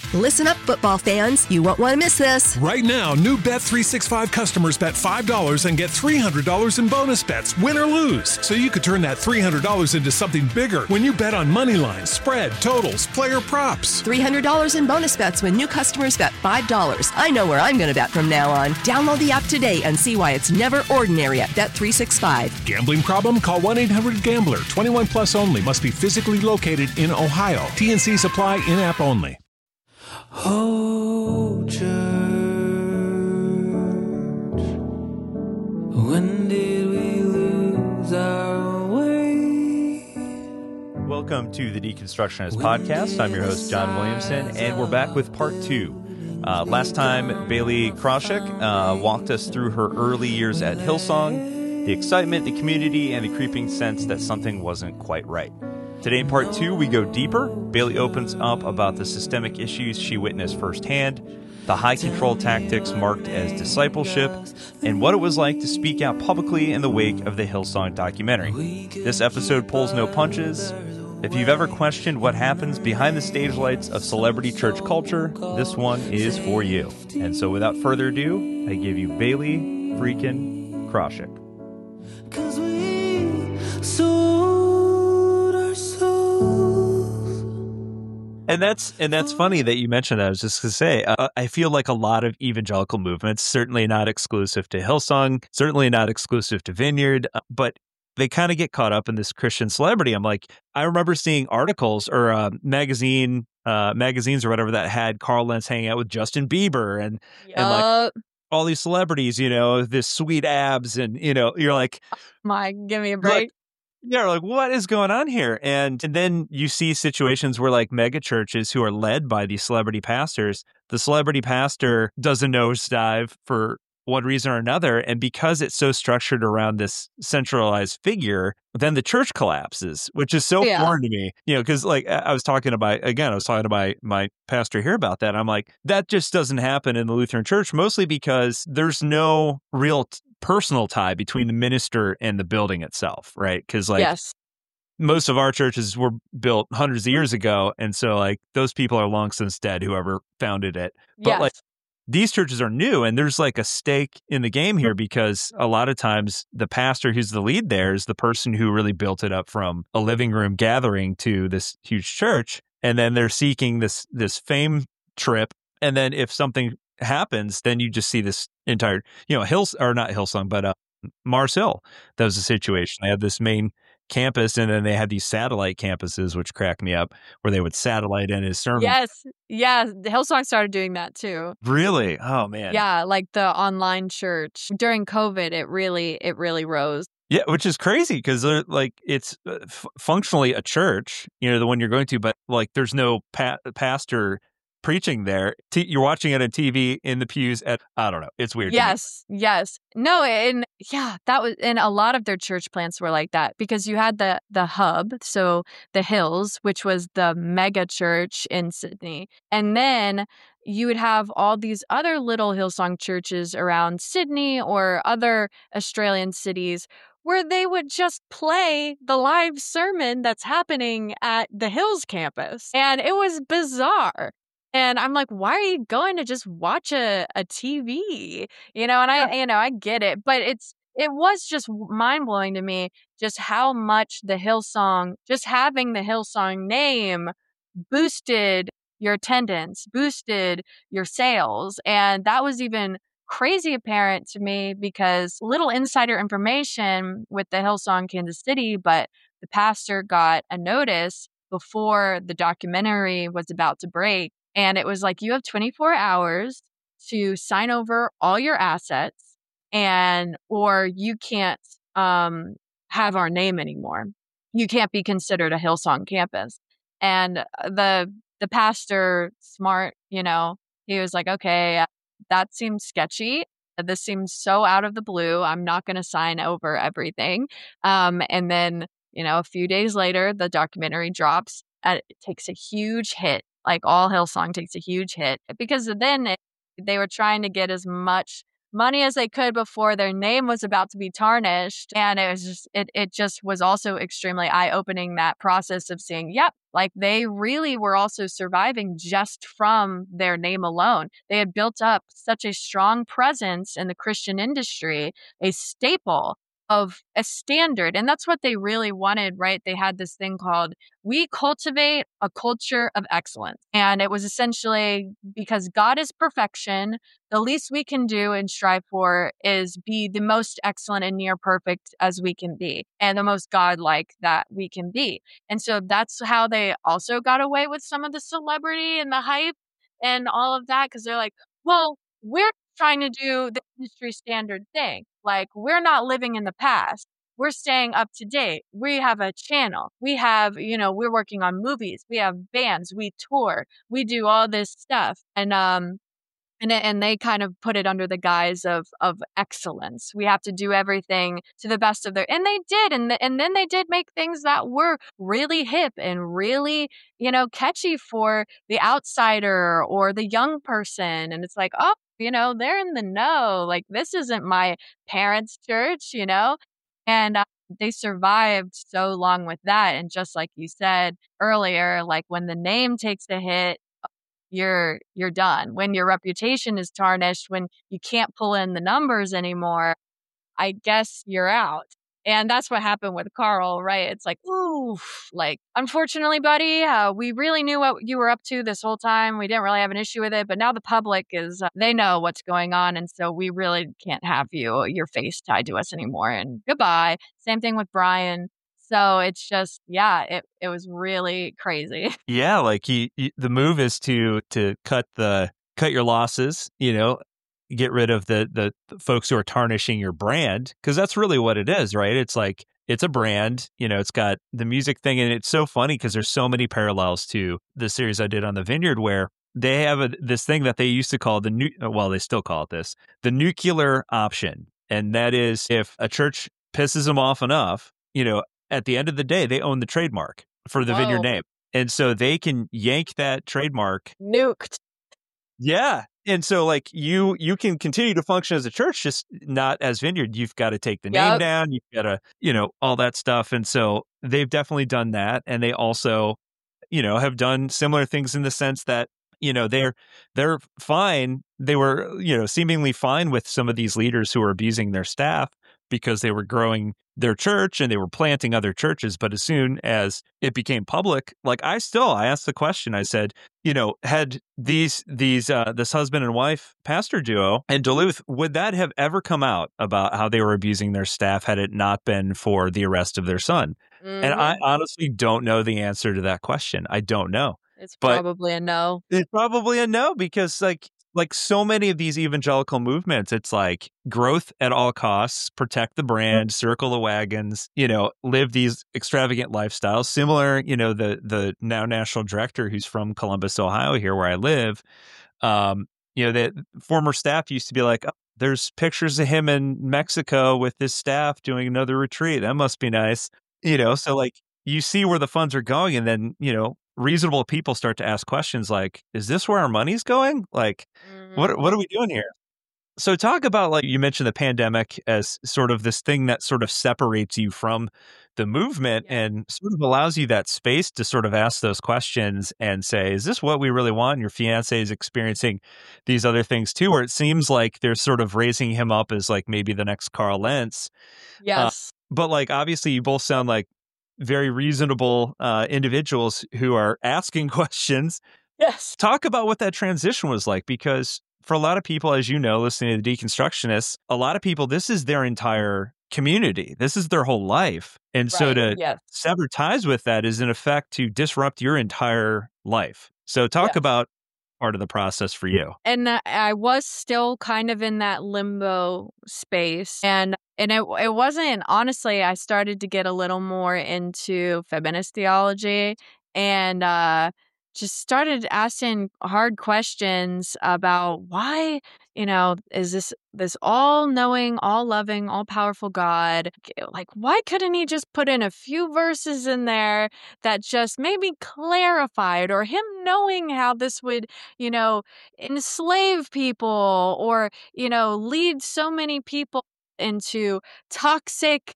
Listen up, football fans. You won't want to miss this. Right now, new Bet365 customers bet $5 and get $300 in bonus bets, win or lose. So you could turn that $300 into something bigger when you bet on money lines, spread, totals, player props. $300 in bonus bets when new customers bet $5. I know where I'm going to bet from now on. Download the app today and see why it's never ordinary at Bet365. Gambling problem? Call 1-800-GAMBLER. 21 plus only. Must be physically located in Ohio. T&Cs apply. In-app only. Oh, church, when did we lose our way? Welcome to the Deconstructionist Podcast. I'm your host, John Williamson, and we're back with part 2. Last time, Bailey Kroshek walked us through her early years at Hillsong, the excitement, the community, and the creeping sense that something wasn't quite right. Today in part 2, we go deeper. Bailey opens up about the systemic issues she witnessed firsthand, the high control tactics marked as discipleship, and what it was like to speak out publicly in the wake of the Hillsong documentary. This episode pulls no punches. If you've ever questioned what happens behind the stage lights of celebrity church culture, this one is for you. And so without further ado, I give you Bailey freaking Kroshek. 'Cause we sold our souls. And that's funny that you mentioned that. I was just going to say, I feel like a lot of evangelical movements, certainly not exclusive to Hillsong, certainly not exclusive to Vineyard, but they kind of get caught up in this Christian celebrity. I'm like, I remember seeing articles or magazines or whatever that had Carl Lentz hanging out with Justin Bieber and like all these celebrities, this sweet abs, and you're like, give me a break. Like what is going on here? And then you see situations where like mega churches who are led by these celebrity pastors, the celebrity pastor does a nosedive for one reason or another, and because it's so structured around this centralized figure, then the church collapses, which is so foreign to me. Because like I was talking to my pastor here about that. I'm like, that just doesn't happen in the Lutheran Church, mostly because there's no real personal tie between the minister and the building itself, right? Because most of our churches were built hundreds of years ago, and so like those people are long since dead, whoever founded it. But like these churches are new, and there's like a stake in the game here because a lot of times the pastor who's the lead there is the person who really built it up from a living room gathering to this huge church. And then they're seeking this fame trip. And then if something happens, then you just see this entire, not Hillsong, but Mars Hill. That was the situation. They had this main campus, and then they had these satellite campuses, which cracked me up, where they would satellite in his sermon. Yes. Hillsong started doing that too. Really? Oh man. Yeah, like the online church during COVID, it really rose. Yeah, which is crazy because like it's functionally a church, the one you're going to, but like there's no pastor preaching there. You're watching it on TV in the pews I don't know. It's weird. Yes. No, and that was, and a lot of their church plants were like that because you had the hub, so the Hills, which was the mega church in Sydney. And then you would have all these other little Hillsong churches around Sydney or other Australian cities where they would just play the live sermon that's happening at the Hills campus. And it was bizarre. And I'm like, why are you going to just watch a TV? And I get it, but it was just mind blowing to me just how much just having the Hillsong name boosted your attendance, boosted your sales. And that was even crazy apparent to me because little insider information with the Hillsong Kansas City, but the pastor got a notice before the documentary was about to break. And it was like, you have 24 hours to sign over all your assets or you can't have our name anymore. You can't be considered a Hillsong campus. And the pastor, smart, he was like, okay, that seems sketchy. This seems so out of the blue. I'm not going to sign over everything. And then, a few days later, the documentary drops. It takes a huge hit. Like all Hillsong takes a huge hit because then they were trying to get as much money as they could before their name was about to be tarnished. And it just was also extremely eye-opening, that process of seeing, yep, like they really were also surviving just from their name alone. They had built up such a strong presence in the Christian industry, a staple of a standard. And that's what they really wanted, right? They had this thing called, we cultivate a culture of excellence. And it was essentially because God is perfection, the least we can do and strive for is be the most excellent and near perfect as we can be, and the most godlike that we can be. And so that's how they also got away with some of the celebrity and the hype and all of that, because they're like, well, we're trying to do the industry standard thing. Like, we're not living in the past. We're staying up to date. We have a channel. We have, we're working on movies. We have bands. We tour. We do all this stuff. And they kind of put it under the guise of excellence. We have to do everything to the best of their, and they did, and then they did make things that were really hip and really, catchy for the outsider or the young person. And it's like, oh, they're in the know. Like, this isn't my parents' church, and they survived so long with that. And just like you said earlier, like when the name takes a hit, you're done. When your reputation is tarnished, when you can't pull in the numbers anymore, I guess you're out. And that's what happened with Carl, right? It's like, ooh, like, unfortunately, buddy, we really knew what you were up to this whole time. We didn't really have an issue with it, but now the public they know what's going on. And so we really can't have your face tied to us anymore. And goodbye. Same thing with Brian. So it's just, yeah, it was really crazy. Yeah, like the move is to cut your losses, get rid of the folks who are tarnishing your brand, because that's really what it is, right? It's like, it's a brand, it's got the music thing, and it's so funny because there's so many parallels to the series I did on the Vineyard, where they have this thing that they used to call they still call it this, the nuclear option. And that is, if a church pisses them off enough, at the end of the day, they own the trademark for the Vineyard name. And so they can yank that trademark. Nuked. Yeah. And so like you can continue to function as a church, just not as Vineyard. You've got to take the name down. You've got to, all that stuff. And so they've definitely done that. And they also, have done similar things in the sense that, they're fine. They were, seemingly fine with some of these leaders who were abusing their staff because they were growing their church and they were planting other churches. But as soon as it became public, like I asked the question, I said, had this husband and wife pastor duo in Duluth, would that have ever come out about how they were abusing their staff had it not been for the arrest of their son? Mm-hmm. And I honestly don't know the answer to that question. I don't know. It's probably a no. It's probably a no, because like so many of these evangelical movements, it's like growth at all costs, protect the brand, circle the wagons, live these extravagant lifestyles. Similar, the now national director who's from Columbus, Ohio, here where I live, the former staff used to be like, oh, there's pictures of him in Mexico with his staff doing another retreat. That must be nice. So like you see where the funds are going, and then, reasonable people start to ask questions like, is this where our money's going? Like, what are we doing here? So talk about, like, you mentioned the pandemic as sort of this thing that sort of separates you from the movement and sort of allows you that space to sort of ask those questions and say, is this what we really want? And your fiance is experiencing these other things too, where it seems like they're sort of raising him up as like maybe the next Carl Lentz. Yes. But like, obviously you both sound like very reasonable individuals who are asking questions. Yes. Talk about what that transition was like, because for a lot of people, as you know, listening to the Deconstructionists, a lot of people, this is their entire community. This is their whole life. And so to sever ties with that is in effect to disrupt your entire life. So talk about part of the process for you. And I was still kind of in that limbo space. And it wasn't, honestly, I started to get a little more into feminist theology and just started asking hard questions about why is this all-knowing, all-loving, all-powerful God, like, why couldn't he just put in a few verses in there that just maybe clarified, or him knowing how this would, enslave people, or, lead so many people into toxic,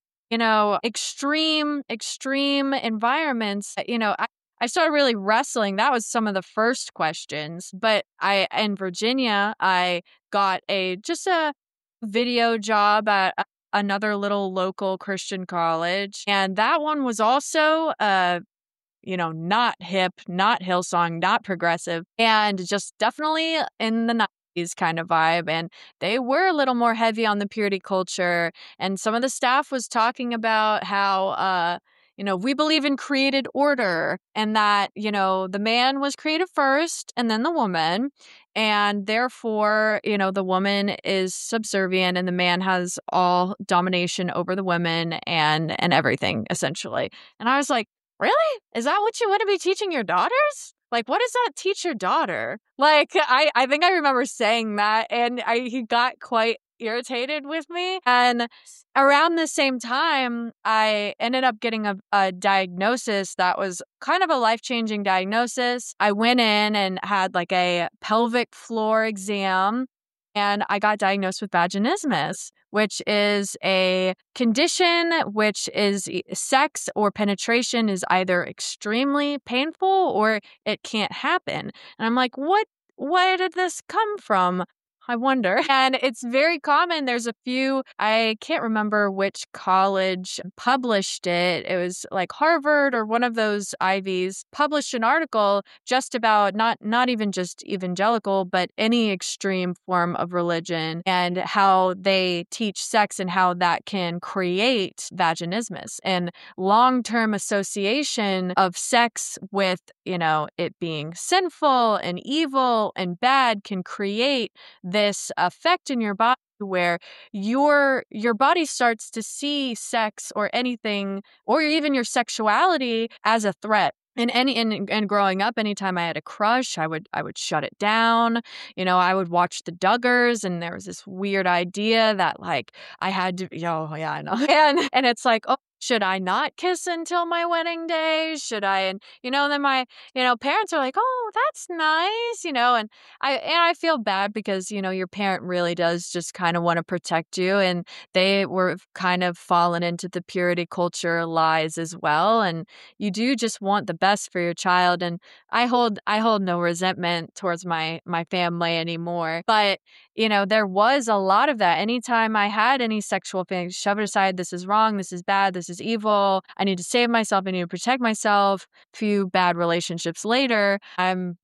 extreme environments. I started really wrestling. That was some of the first questions. But in Virginia, I got just a video job at another little local Christian college. And that one was also, not hip, not Hillsong, not progressive, and just definitely in the 90s kind of vibe. And they were a little more heavy on the purity culture. And some of the staff was talking about how, we believe in created order, and that, the man was created first and then the woman. And therefore, the woman is subservient and the man has all domination over the women and everything, essentially. And I was like, really? Is that what you want to be teaching your daughters? Like, what does that teach your daughter? Like, I think I remember saying that, and he got quite irritated with me. And around the same time, I ended up getting a diagnosis that was kind of a life-changing diagnosis. I went in and had like a pelvic floor exam, and I got diagnosed with vaginismus, which is a condition which is sex or penetration is either extremely painful or it can't happen. And I'm like, where did this come from? I wonder. And it's very common. There's a few, I can't remember which college published it. It was like Harvard or one of those Ivies published an article just about not even just evangelical, but any extreme form of religion, and how they teach sex and how that can create vaginismus and long-term association of sex with, it being sinful and evil and bad can create this effect in your body where your body starts to see sex or anything, or even your sexuality, as a threat. And growing up, anytime I had a crush, I would shut it down. I would watch the Duggars, and there was this weird idea that like I had to, oh yeah, I know. And it's like, oh, should I not kiss until my wedding day? Should I? And then my parents are like, oh, that's nice, and I feel bad because your parent really does just kind of want to protect you, and they were kind of fallen into the purity culture lies as well, and you do just want the best for your child. And I hold no resentment towards my family anymore, but there was a lot of that. Anytime I had any sexual feelings, shove it aside. This is wrong. This is bad. This is evil. I need to save myself. I need to protect myself. Few bad relationships later, I'm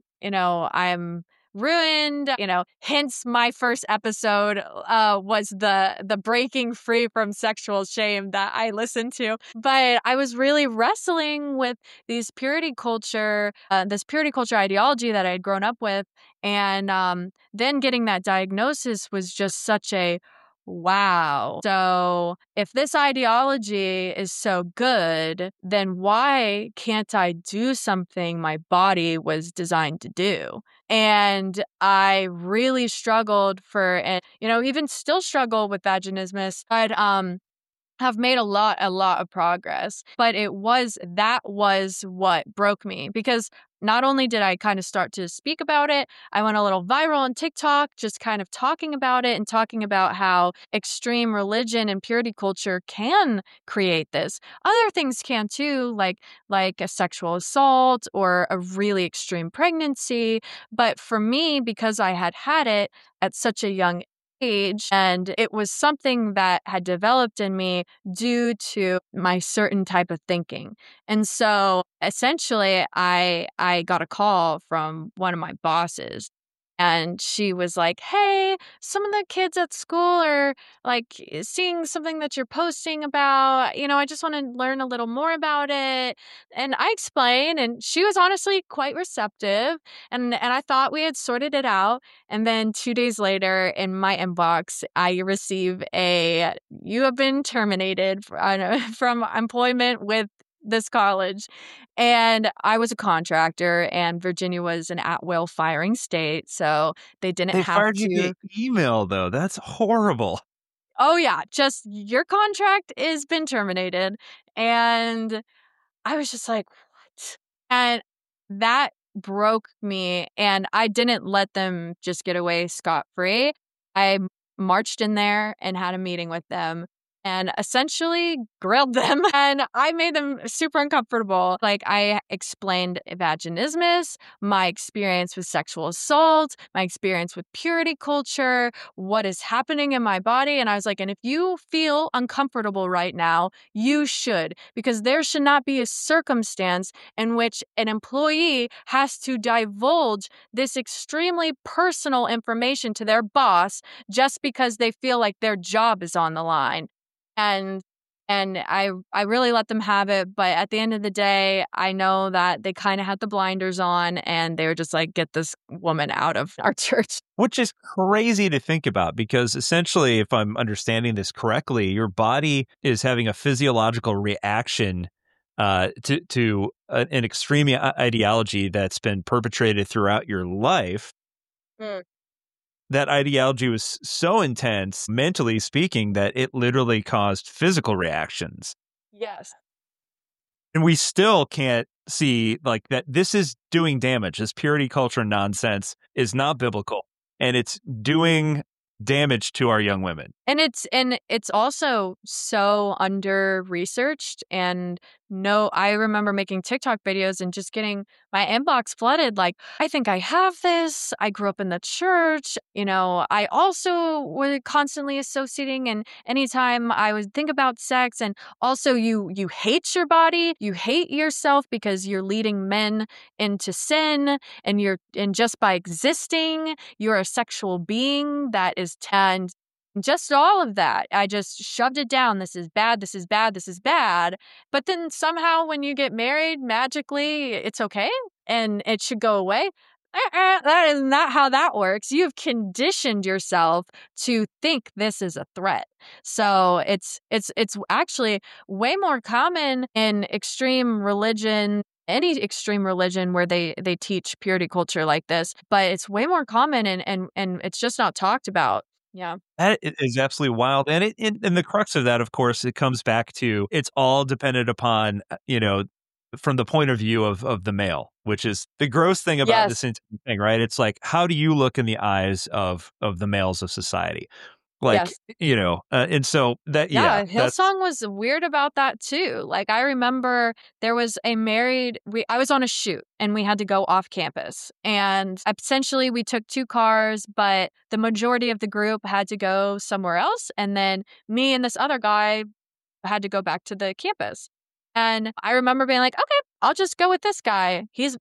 ruined. Hence my first episode was the breaking free from sexual shame that I listened to. But I was really wrestling with this purity culture ideology that I had grown up with. And then getting that diagnosis was just such a wow. So if this ideology is so good, then why can't I do something my body was designed to do? And I really struggled and even still struggle with vaginismus, but have made a lot of progress. But that was what broke me, because not only did I kind of start to speak about it, I went a little viral on TikTok, just kind of talking about it and talking about how extreme religion and purity culture can create this. Other things can too, like a sexual assault or a really extreme pregnancy. But for me, because I had it at such a young age, and it was something that had developed in me due to my certain type of thinking. And so essentially I got a call from one of my bosses, and she was like, hey, some of the kids at school are like seeing something that you're posting about, I just want to learn a little more about it. And I explained, and she was honestly quite receptive, and I thought we had sorted it out. And then 2 days later in my inbox, I receive you have been terminated from employment with this college. And I was a contractor, and Virginia was an at-will firing state, so they didn't They have fired you via to. email, though. That's horrible. Oh yeah, just your contract has been terminated. And I was just like, what? And that broke me. And I didn't let them just get away scot-free. I marched in there and had a meeting with them and essentially grilled them. And I made them super uncomfortable. Like, I explained vaginismus, my experience with sexual assault, my experience with purity culture, what is happening in my body. And I was like, and if you feel uncomfortable right now, you should, because there should not be a circumstance in which an employee has to divulge this extremely personal information to their boss just because they feel like their job is on the line. And I really let them have it, but at the end of the day, I know that they kind of had the blinders on, and they were just like, get this woman out of our church. Which is crazy to think about, because essentially, if I'm understanding this correctly, your body is having a physiological reaction to an extreme ideology that's been perpetrated throughout your life. Mm. That ideology was so intense, mentally speaking, that it literally caused physical reactions. Yes. And we still can't see like that this is doing damage. This purity culture nonsense is not biblical, and it's doing damage to our young women. And it's also so under researched. And no, I remember making TikTok videos and just getting my inbox flooded. Like, I think I have this. I grew up in the church. I also was constantly associating, and anytime I would think about sex, and also you hate your body, you hate yourself because you're leading men into sin, and just by existing, you're a sexual being that is and just all of that. I just shoved it down. This is bad. This is bad. This is bad. But then somehow when you get married, magically it's okay and it should go away. That is not how that works. You've conditioned yourself to think this is a threat. So it's actually way more common in extreme religion, any extreme religion where they teach purity culture like this, but it's way more common, and it's just not talked about. Yeah. That is absolutely wild. And the crux of that, of course, it comes back to it's all dependent upon, from the point of view of the male, which is the gross thing about Yes. this entire thing, right? It's like, how do you look in the eyes of the males of society? Like, Yes. And so that, Yeah, that's Hillsong was weird about that too. Like, I remember there was I was on a shoot and we had to go off campus. And essentially we took 2 cars, but the majority of the group had to go somewhere else. And then me and this other guy had to go back to the campus. And I remember being like, okay, I'll just go with this guy. He's,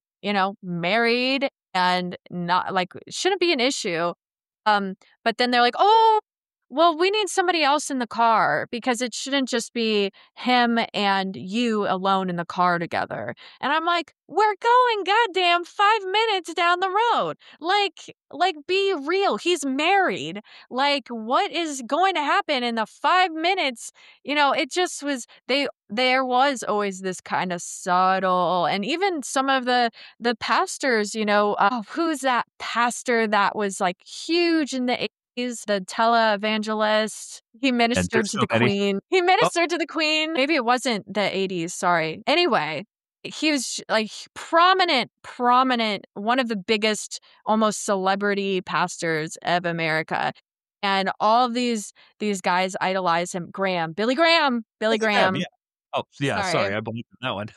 married and not like, shouldn't be an issue. But then they're like, oh, well, we need somebody else in the car because it shouldn't just be him and you alone in the car together. And I'm like, we're going goddamn 5 minutes down the road. Like be real. He's married. Like, what is going to happen in the 5 minutes? It just was, there was always this kind of subtle, and even some of the pastors, who's that pastor that was like huge in the He's the televangelist. He and ministered there's to so the many. queen. He ministered to the queen. Maybe it wasn't the 80s. Sorry. Anyway, he was like prominent, one of the biggest, almost celebrity pastors of America. And all of these guys idolize him. Billy Graham. Yeah. Oh, yeah. Sorry, Sorry. I believe in that one.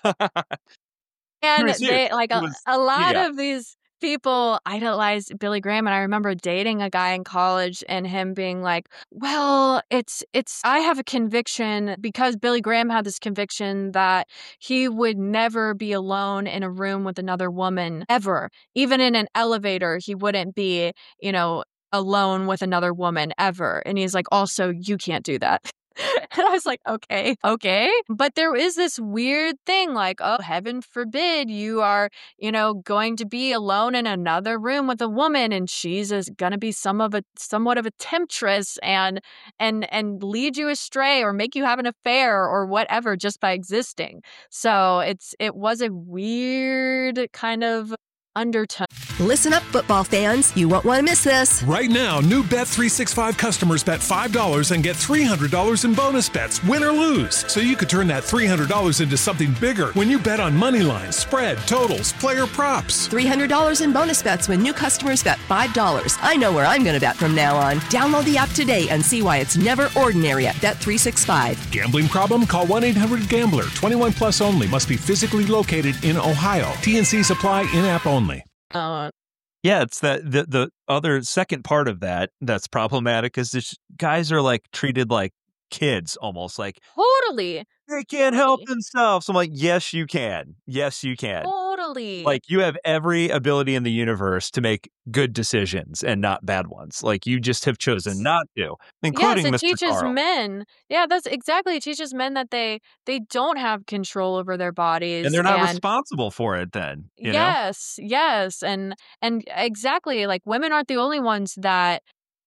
He And was huge. they like He was, a lot yeah. of these people idolize Billy Graham. And I remember dating a guy in college and him being like, well, it's I have a conviction because Billy Graham had this conviction that he would never be alone in a room with another woman ever. Even in an elevator, he wouldn't be, alone with another woman ever. And he's like, also, you can't do that. And I was like, okay, okay. But there is this weird thing like, oh, heaven forbid you are, going to be alone in another room with a woman and she's going to be somewhat of a temptress and lead you astray or make you have an affair or whatever just by existing. So it was a weird kind of undertone. Listen up, football fans. You won't want to miss this. Right now, new Bet365 customers bet $5 and get $300 in bonus bets, win or lose. So you could turn that $300 into something bigger when you bet on money lines, spread, totals, player props. $300 in bonus bets when new customers bet $5. I know where I'm going to bet from now on. Download the app today and see why it's never ordinary at Bet365. Gambling problem? Call 1-800-GAMBLER. 21 plus only. Must be physically located in Ohio. TNC supply in-app only. Yeah, it's that the other second part of that's problematic is this guys are like treated like kids almost, like Totally. they can't help themselves. So I'm like, yes, you can. Yes, you can. Totally. Like you have every ability in the universe to make good decisions and not bad ones. Like you just have chosen not to, including yes, it Mr. teaches Carl. men. Yeah, that's exactly. It teaches men that they don't have control over their bodies, And they're not responsible for it then, you know? Yes, and exactly, like women aren't the only ones that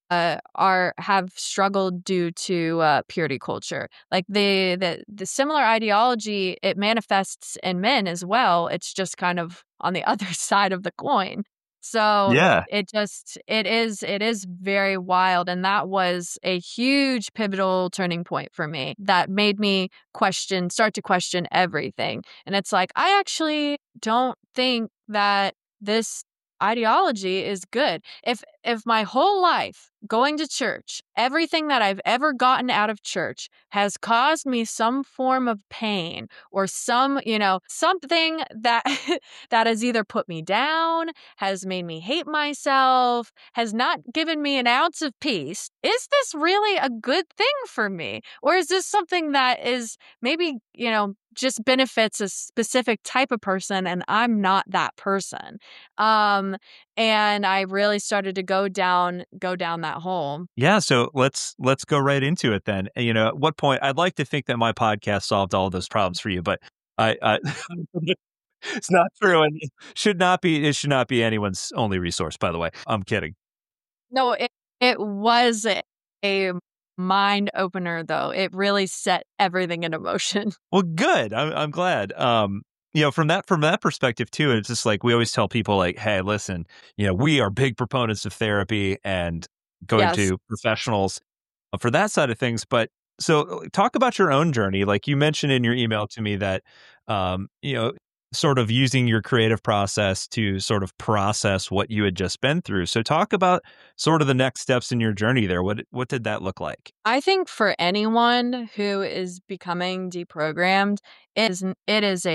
have struggled due to purity culture. Like the similar ideology, it manifests in men as well. It's just kind of on the other side of the coin. So Yeah. it is very wild, and that was a huge pivotal turning point for me that made me start to question everything. And it's like, I actually don't think that this ideology is good. If my whole life going to church, everything that I've ever gotten out of church has caused me some form of pain or something that that has either put me down, has made me hate myself, has not given me an ounce of peace, is this really a good thing for me? Or is this something that is maybe, just benefits a specific type of person and I'm not that person? And I really started to go down that hole. Yeah, so let's go right into it then. At what point I'd like to think that my podcast solved all of those problems for you, but I it's not true, and it should not be anyone's only resource, by the way. I'm kidding. No, it was a mind opener though. It really set everything into motion. Well, good. I'm glad. From that perspective too, it's just like we always tell people like, hey, listen, we are big proponents of therapy and going Yes. to professionals for that side of things. But so talk about your own journey. Like you mentioned in your email to me that, sort of using your creative process to sort of process what you had just been through. So talk about sort of the next steps in your journey there. What did that look like? I think for anyone who is becoming deprogrammed, it is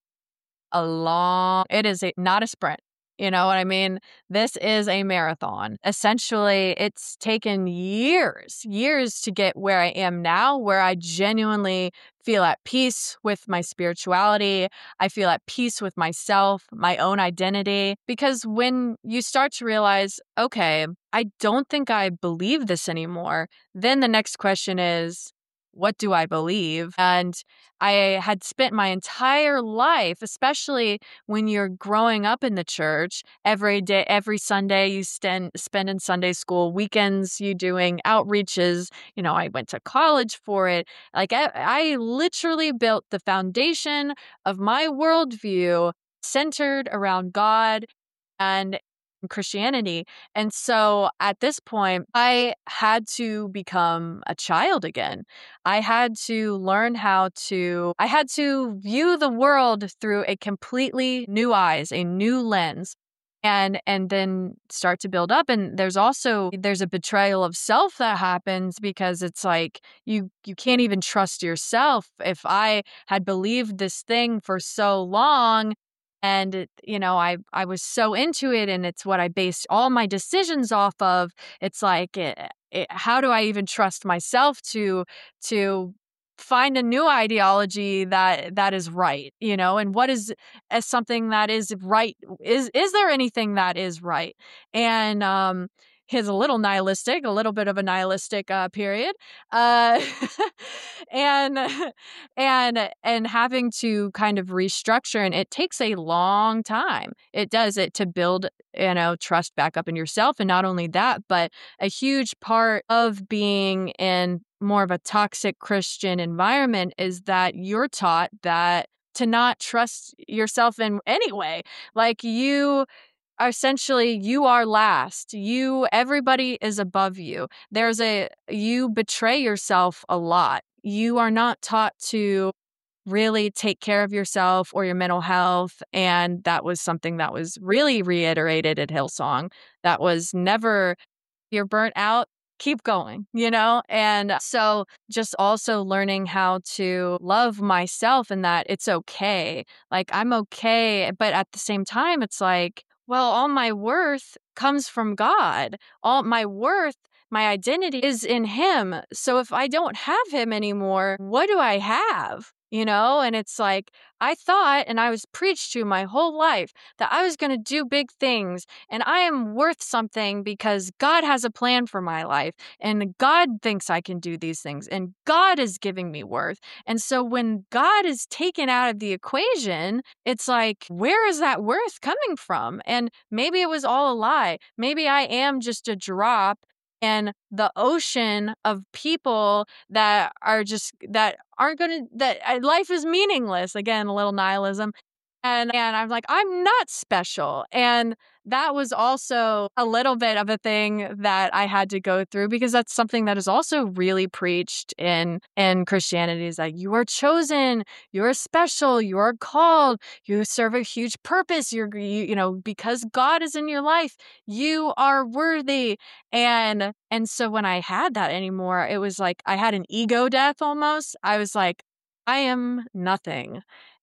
not a sprint. You know what I mean? This is a marathon. Essentially, it's taken years to get where I am now, where I genuinely feel at peace with my spirituality. I feel at peace with myself, my own identity. Because when you start to realize, okay, I don't think I believe this anymore, then the next question is, what do I believe? And I had spent my entire life, especially when you're growing up in the church, every day, every Sunday you spend in Sunday school, weekends you doing outreaches. I went to college for it. Like I literally built the foundation of my worldview centered around God and Christianity. And so at this point, I had to become a child again. I had to view the world through a completely new eyes, a new lens. And then start to build up. And there's a betrayal of self that happens because it's like you can't even trust yourself. If I had believed this thing for so long, and, I was so into it and it's what I based all my decisions off of. It's like, how do I even trust myself to find a new ideology that is right, and what is as something that is right? Is there anything that is right? And is a little nihilistic, a little bit of a nihilistic period. Uh, and and having to kind of restructure, and it takes a long time. It does it to build, trust back up in yourself. And not only that, but a huge part of being in more of a toxic Christian environment is that you're taught that to not trust yourself in any way. Like you are essentially, you are last. Everybody is above you. You betray yourself a lot. You are not taught to really take care of yourself or your mental health. And that was something that was really reiterated at Hillsong. That was never, you're burnt out, keep going, And so just also learning how to love myself and that it's okay. Like, I'm okay. But at the same time, it's like, well, all my worth comes from God. All my worth, my identity is in Him. So if I don't have Him anymore, what do I have? And it's like, I thought, and I was preached to my whole life, that I was going to do big things and I am worth something because God has a plan for my life and God thinks I can do these things and God is giving me worth. And so when God is taken out of the equation, it's like, where is that worth coming from? And maybe it was all a lie. Maybe I am just a drop in the ocean of people that aren't going to, life is meaningless. Again, a little nihilism. And I'm like, I'm not special. And that was also a little bit of a thing that I had to go through, because that's something that is also really preached in Christianity, is that you are chosen, you are special, you are called, you serve a huge purpose. Because God is in your life, you are worthy. And so when I had that anymore, it was like I had an ego death almost. I was like, I am nothing.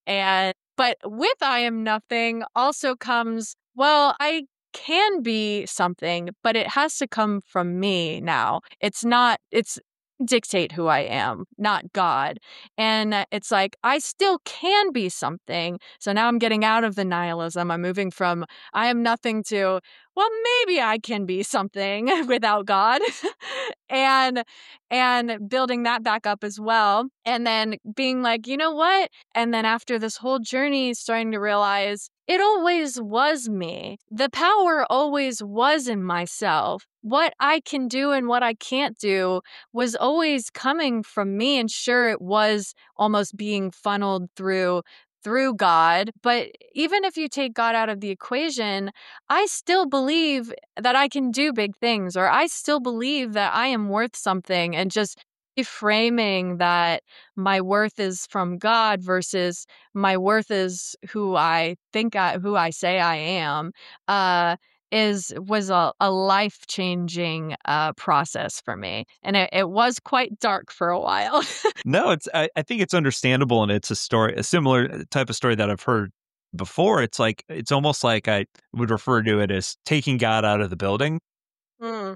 But with I am nothing also comes, well, I can be something, but it has to come from me now. It's dictate who I am, not God. And it's like, I still can be something. So now I'm getting out of the nihilism. I'm moving from I am nothing to, well, maybe I can be something without God. and building that back up as well. And then being like, you know what? And then after this whole journey, starting to realize it always was me. The power always was in myself. What I can do and what I can't do was always coming from me. And sure, it was almost being funneled through God. But even if you take God out of the equation, I still believe that I can do big things, or I still believe that I am worth something, and just reframing that my worth is from God versus my worth is who I say I am, was a life-changing process for me. And it was quite dark for a while. No, I think it's understandable, and it's a similar type of story that I've heard before. It's like, it's almost like I would refer to it as taking God out of the building. Mm.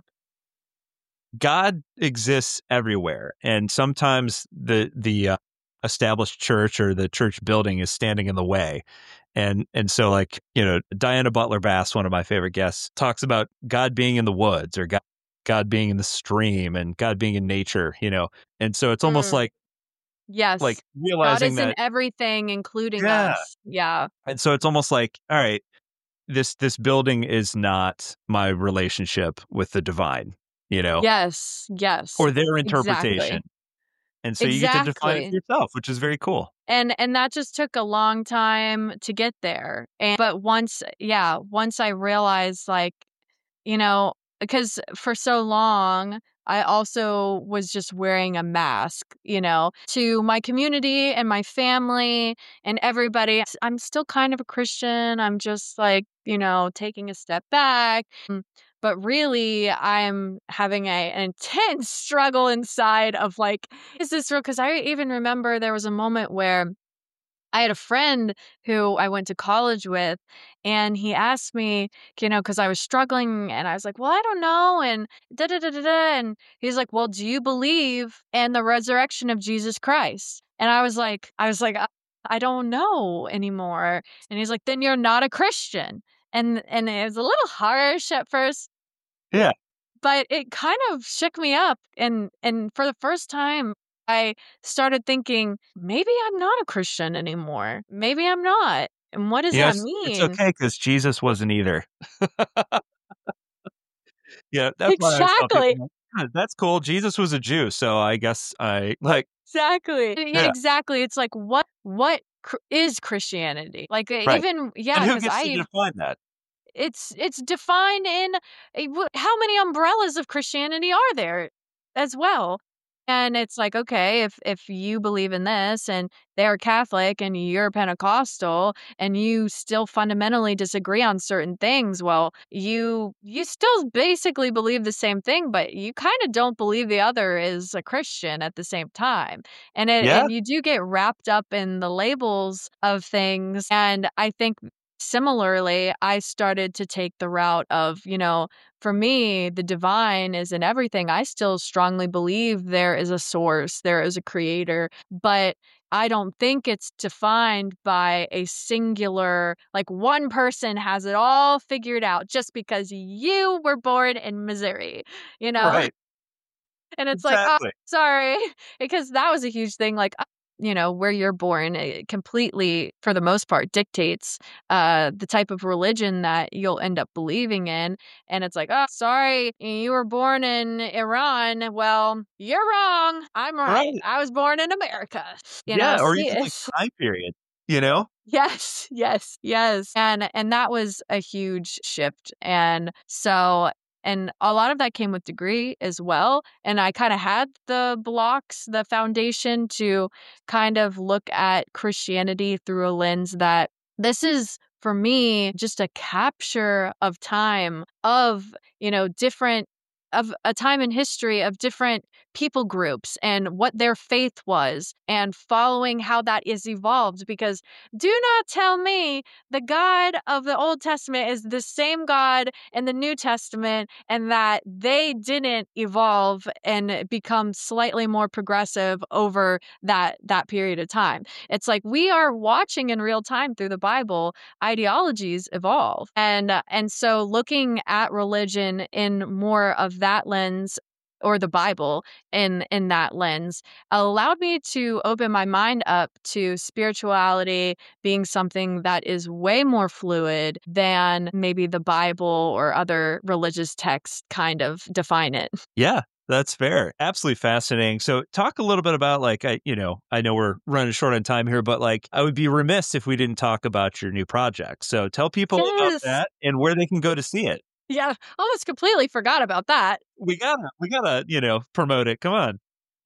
God exists everywhere, and sometimes the established church or the church building is standing in the way. And so, like, Diana Butler Bass, one of my favorite guests, talks about God being in the woods, or God being in the stream, and God being in nature, And so it's almost like Yes. realizing God is that, in everything, including yeah. us. Yeah. And so it's almost like, all right, this building is not my relationship with the divine, Yes. or their interpretation. Exactly. And so you get to define it for yourself, which is very cool. And that just took a long time to get there. But once I realized, like, because for so long, I also was just wearing a mask, to my community and my family and everybody. I'm still kind of a Christian. I'm just like, taking a step back. But really, I'm having an intense struggle inside of like, is this real? Because I even remember there was a moment where I had a friend who I went to college with, and he asked me, because I was struggling, and I was like, well, I don't know. And da da da da da. And he's like, well, do you believe in the resurrection of Jesus Christ? And I was like, I don't know anymore. And he's like, then you're not a Christian. And it was a little harsh at first. Yeah. But it kind of shook me up, and for the first time I started thinking, maybe I'm not a Christian anymore. Maybe I'm not. And what does that It's mean? okay because Jesus wasn't either. Yeah, that's why I always tell people, Exactly. like, "Yeah, that's cool. Jesus was a Jew, so I guess I like." Exactly. Yeah, Yeah, exactly. It's like what is Christianity? Like right. even And yeah, who because gets to define that? it's defined in how many umbrellas of Christianity are there as well? And it's like, okay, if you believe in this and they're Catholic and you're Pentecostal and you still fundamentally disagree on certain things, well, you still basically believe the same thing, but you kind of don't believe the other is a Christian at the same time. Yeah, And you do get wrapped up in the labels of things. And I think similarly, I started to take the route of, for me, the divine is in everything. I still strongly believe there is a source, there is a creator, but I don't think it's defined by a singular, like one person has it all figured out just because you were born in Missouri, you know? right. And it's like, "Oh, Exactly. sorry," because that was a huge thing, like, where you're born, it completely, for the most part, dictates, the type of religion that you'll end up believing in, and it's like, "Oh, sorry, you were born in Iran. Well, you're wrong. I'm right. Right. I was born in America." Yeah, or See, even, like, time period, you know? yes, yes, yes. And that was a huge shift. And a lot of that came with degree as well. And I kind of had the blocks, the foundation to kind of look at Christianity through a lens that this is for me just a capture of time of, different of a time in history of different people groups and what their faith was and following how that is evolved because do not tell me the God of the Old Testament is the same God in the New Testament and that they didn't evolve and become slightly more progressive over that period of time. It's like we are watching in real time through the Bible ideologies evolve. And so looking at religion in more of that lens or the Bible in that lens allowed me to open my mind up to spirituality being something that is way more fluid than maybe the Bible or other religious texts kind of define it. Yeah, that's fair. Absolutely fascinating. So talk a little bit about like I know we're running short on time here, but like I would be remiss if we didn't talk about your new project. So tell people about Yes. that and where they can go to see it. Yeah. Almost completely forgot about that. We gotta, promote it. Come on.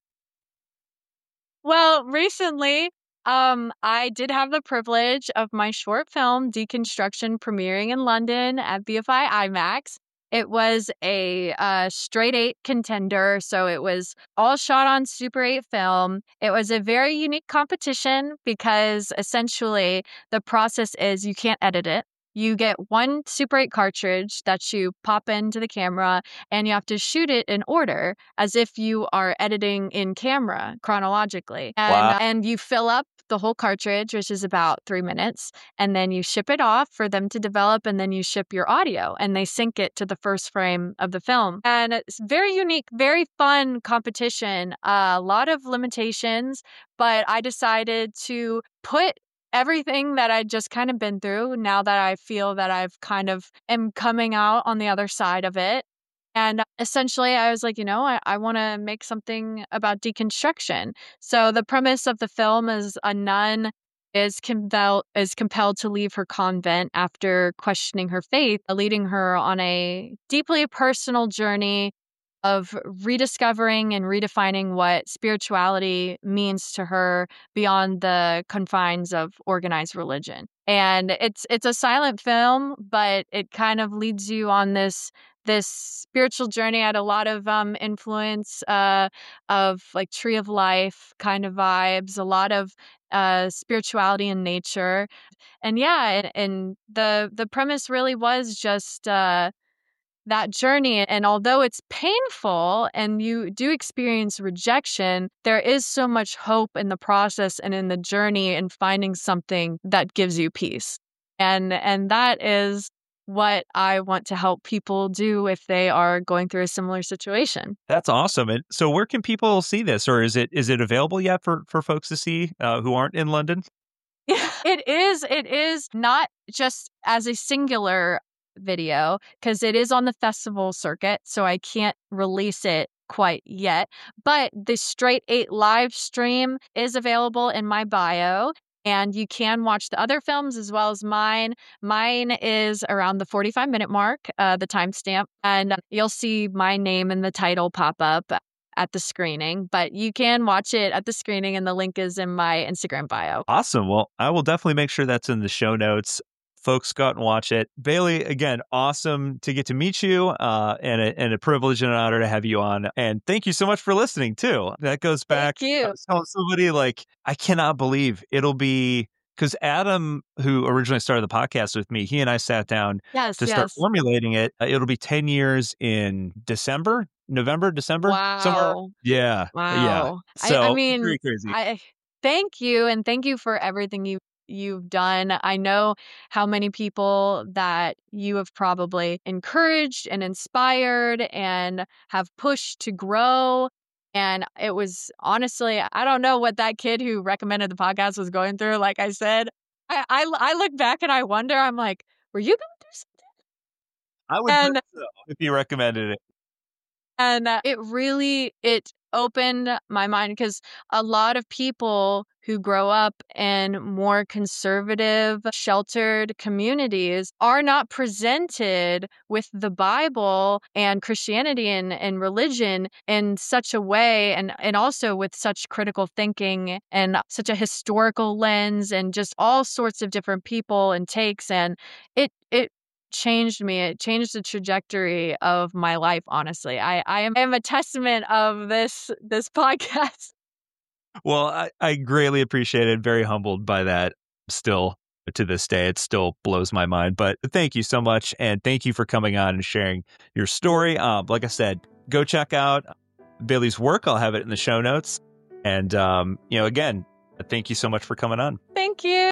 Well, recently, I did have the privilege of my short film Deconstruction premiering in London at BFI IMAX. It was a straight 8 contender, so it was all shot on Super 8 film. It was a very unique competition because essentially the process is you can't edit it. You get one Super 8 cartridge that you pop into the camera and you have to shoot it in order as if you are editing in camera chronologically. And Wow. and you fill up the whole cartridge, which is about 3 minutes, and then you ship it off for them to develop, and then you ship your audio and they sync it to the first frame of the film. And it's very unique, very fun competition, a lot of limitations, but I decided to put everything that I'd just kind of been through now that I feel that I've kind of am coming out on the other side of it. And essentially, I was like, I want to make something about deconstruction. So the premise of the film is a nun is compelled to leave her convent after questioning her faith, leading her on a deeply personal journey of rediscovering and redefining what spirituality means to her beyond the confines of organized religion. And it's a silent film, but it kind of leads you on this spiritual journey. I had a lot of influence of like Tree of Life kind of vibes, a lot of spirituality in nature. And yeah, and the premise really was just that journey. And although it's painful and you do experience rejection, there is so much hope in the process and in the journey and finding something that gives you peace. And that is what I want to help people do if they are going through a similar situation. That's awesome. And so where can people see this, or is it available yet for folks to see who aren't in London? It is. It is not just as a singular video because it is on the festival circuit. So I can't release it quite yet. But the Straight 8 live stream is available in my bio. And you can watch the other films as well as mine. Mine is around the 45-minute mark, the timestamp. And you'll see my name in the title pop up at the screening, but you can watch it at the screening and the link is in my Instagram bio. Awesome. Well, I will definitely make sure that's in the show notes. Folks, go out and watch it. Bailey, again, awesome to get to meet you and a privilege and an honor to have you on. And thank you so much for listening, too. That goes back. Thank you. I was telling somebody, like, I cannot believe it'll be, because Adam, who originally started the podcast with me, he and I sat down to start formulating it. It'll be 10 years in November, December. Wow. Somewhere. Yeah. Wow. Yeah. So, I mean, very crazy. Thank you. And thank you for everything you've done. I know how many people that you have probably encouraged and inspired and have pushed to grow. And it was honestly, I don't know what that kid who recommended the podcast was going through. Like I said, I look back and I wonder, I'm like, were you going through something? I would think so if you recommended it. And it opened my mind because a lot of people who grow up in more conservative, sheltered communities are not presented with the Bible and Christianity and religion in such a way and also with such critical thinking and such a historical lens and just all sorts of different people and takes. And it changed me. It changed the trajectory of my life, honestly. I am a testament of this podcast. Well, I greatly appreciate it. Very humbled by that still to this day. It still blows my mind. But thank you so much. And thank you for coming on and sharing your story. Like I said, go check out Bailey's work. I'll have it in the show notes. And, again, thank you so much for coming on. Thank you.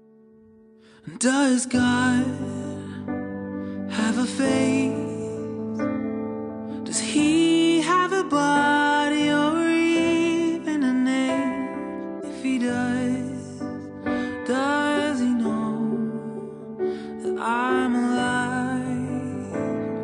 Does God have a face? Does he have a body or even a name? If he does he know that I'm alive?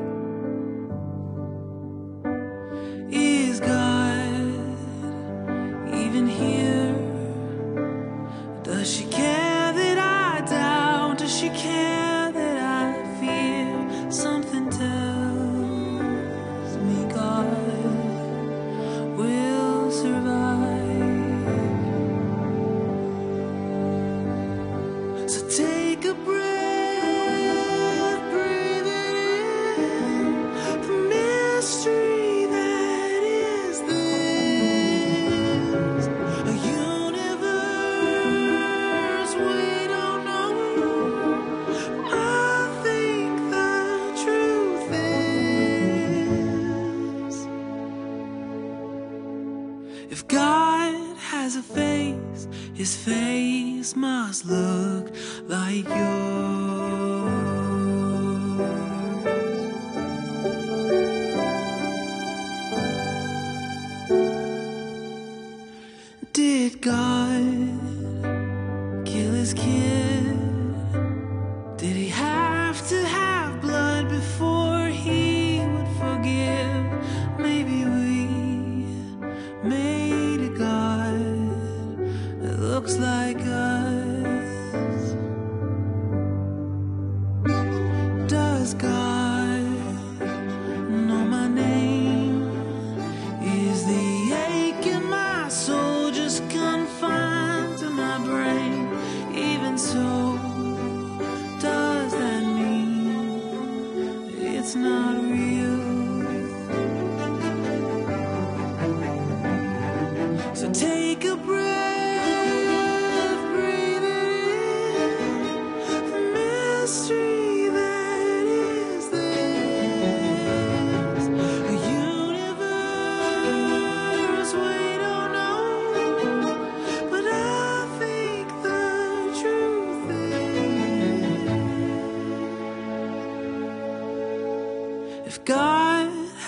Is God even here? Does she care that I doubt? Does she care that I fear? Something tells me God will survive. So take a breath, breathe it in, the mystery that is this, a universe we don't know. I think the truth is, if God has a face, his face must look like yours. Did God kill his kid? Did he have to have blood before he would forgive? Maybe we made a God that looks like us.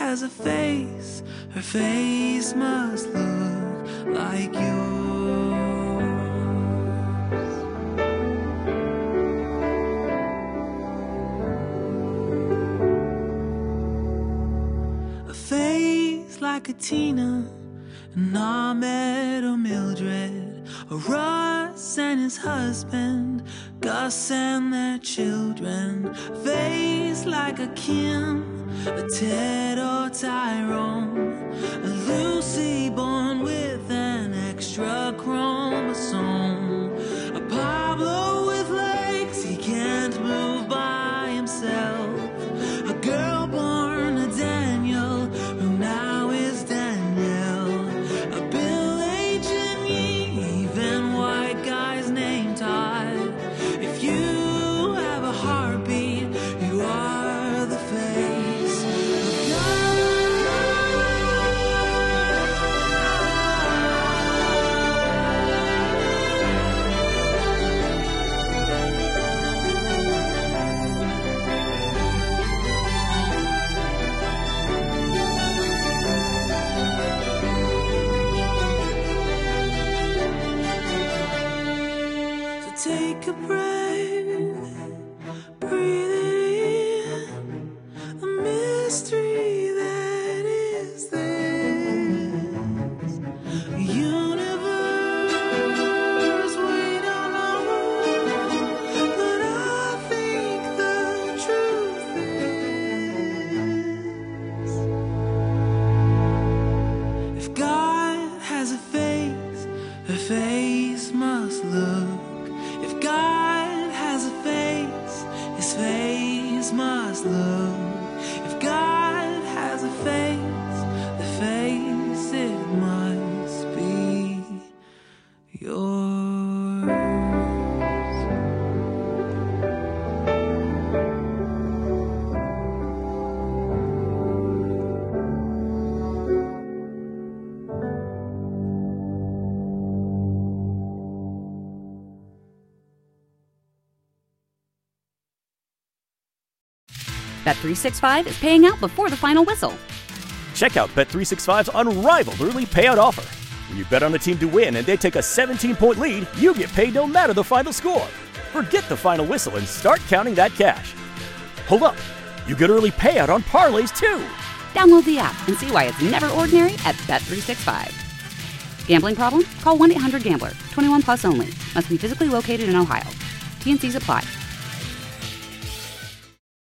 has a face, her face must look like yours. A face like a Tina, an Ahmed or Mildred, a Russ and his husband, Gus and their children. Face like a Kim, a Ted or Tyrone, a Lucy born with an extra chromosome, a Pablo with legs he can't move by himself, a girl born a Daniel who now is Danielle, a Bill H. and Yee, even white guy's name Todd. If you have a heartbeat, you are the face of God. So take a breath, breathe it in, the mystery that is this universe we don't know, but I think the truth is, if God has a face, her face must look. If God has a face, his face must look. If God has a face, the face it must be yours. Bet365 is paying out before the final whistle. Check out Bet365's unrivaled early payout offer. When you bet on a team to win and they take a 17-point lead, you get paid no matter the final score. Forget the final whistle and start counting that cash. Hold up, you get early payout on parlays too. Download the app and see why it's never ordinary at Bet365. Gambling problem? Call 1-800-GAMBLER. 21 plus only. Must be physically located in Ohio. T&Cs apply.